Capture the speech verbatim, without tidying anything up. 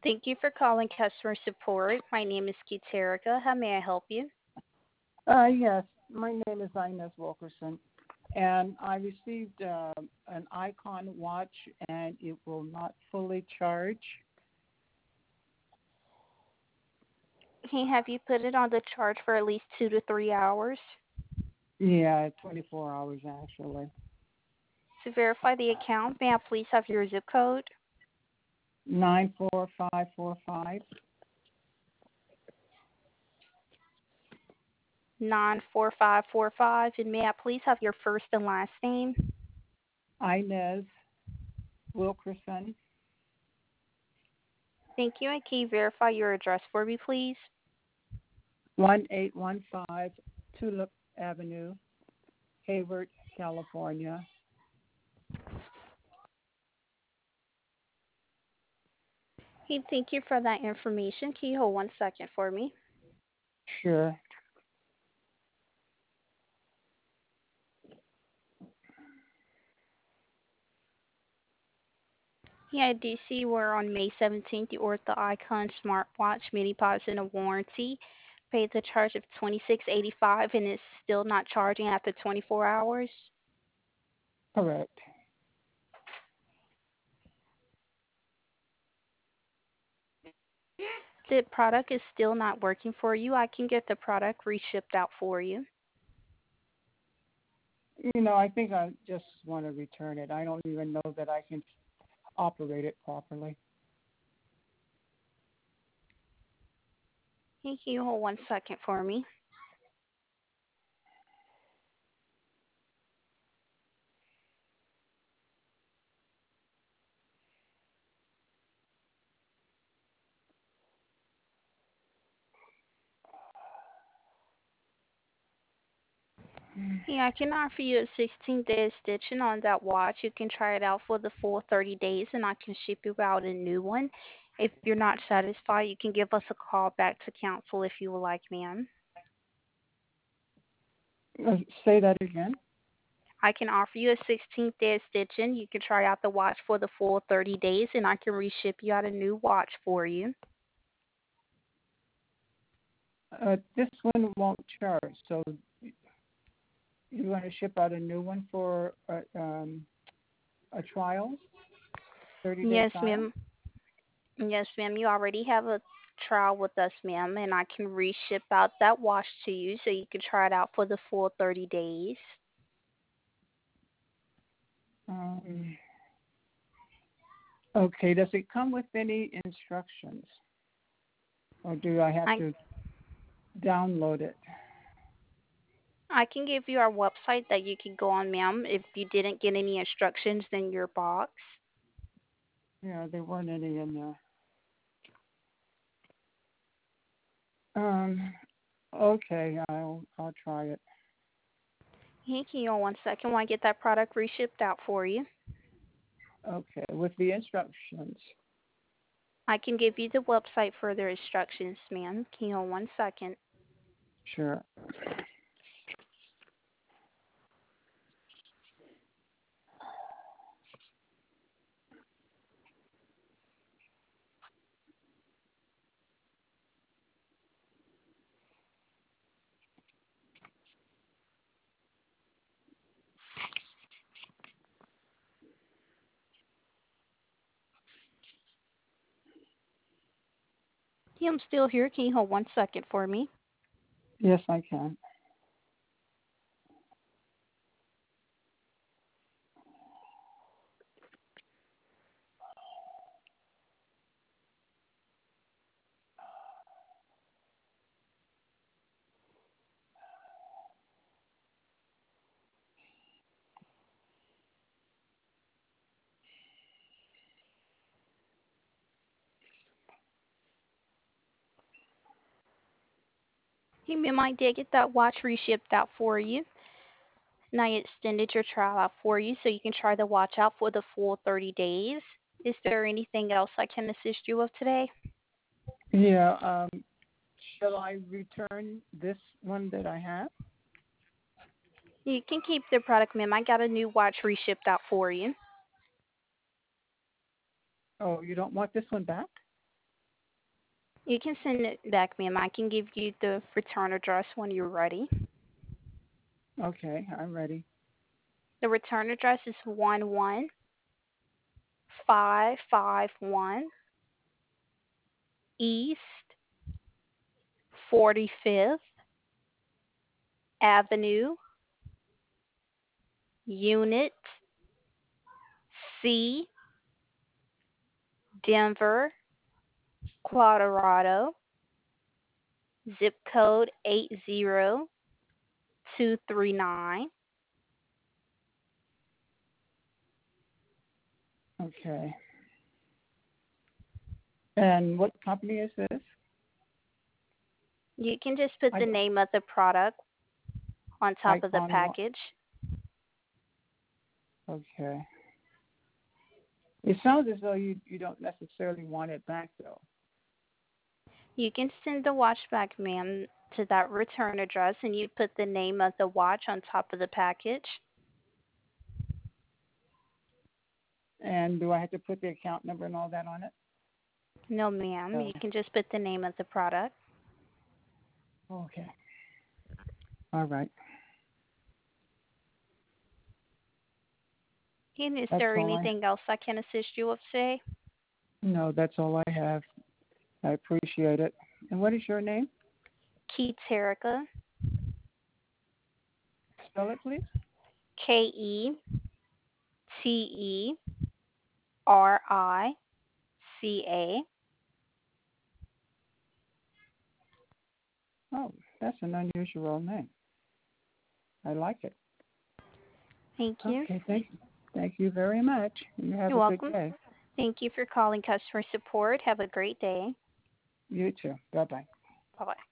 Thank you for calling customer support. My name is Kiterica. How may I help you? Uh, yes, my name is Inez Wilkerson, and I received uh, an Icon watch, and it will not fully charge. Hey, have you put it on the charge for at least two to three hours? Yeah, twenty-four hours actually. To verify the account, may I please have your zip code? Nine four five four five. nine four five four five. And may I please have your first and last name? Inez Wilkerson, Thank you. And can you verify your address for me, please? one eight one five Tulip Avenue, Hayward, California. Hey, thank you for that information. Can you hold one second for me? Sure. Yeah, I do see where on May seventeenth you ordered the Icon smartwatch mini pods in a warranty. Paid the charge of twenty-six eighty-five and it's still not charging after twenty-four hours. Correct. The product is still not working for you. I can get the product reshipped out for you. You know, I think I just want to return it. I don't even know that I can operate it properly. Can you hold one second for me? Yeah, I can offer you a sixteen day extension on that watch. You can try it out for the full thirty days and I can ship you out a new one. If you're not satisfied, you can give us a call back to counsel if you would like, ma'am. Uh, say that again. I can offer you a sixteen day extension. You can try out the watch for the full thirty days and I can reship you out a new watch for you. Uh, this one won't charge, so you want to ship out a new one for a, um, a trial, thirty day Yes, trial? ma'am. Yes, ma'am. You already have a trial with us, ma'am, and I can reship out that wash to you so you can try it out for the full thirty days. Um, okay, does it come with any instructions, or do I have I to download it? I can give you our website that you can go on, ma'am, if you didn't get any instructions in your box. Yeah, there weren't any in there. Um, okay, I'll I'll try it. Hey, can you hold one second while I get that product reshipped out for you? Okay, with the instructions. I can give you the website for the instructions, ma'am. Can you hold one second? Sure. Yeah, I'm still here. Can you hold one second for me? Yes, I can. Hey, ma'am, I did get that watch reshipped out for you. And I extended your trial out for you so you can try the watch out for the full thirty days. Is there anything else I can assist you with today? Yeah. Um, shall I return this one that I have? You can keep the product, ma'am. I got a new watch reshipped out for you. Oh, you don't want this one back? You can send it back, ma'am. I can give you the return address when you're ready. Okay, I'm ready. The return address is one one five five one East forty-fifth Avenue, Unit C, Denver, Colorado, zip code eight zero two three nine. Okay. And what company is this? You can just put I, the name of the product on top of the Icon One. package. Okay. It sounds as though you, you don't necessarily want it back, though. You can send the watch back, ma'am, to that return address, and you put the name of the watch on top of the package. And do I have to put the account number and all that on it? No, ma'am. No. You can just put the name of the product. Okay. All right. And is That's there all I. anything else I can assist you with today? No, that's all I have. I appreciate it. And what is your name? Keith Terica, Spell it, please. K E T E R I C A. Oh, that's an unusual name. I like it. Thank you. Okay, thank you. Thank you very much. You have You're a good welcome. day. Thank you for calling customer support. Have a great day. You too. Bye bye. Bye bye.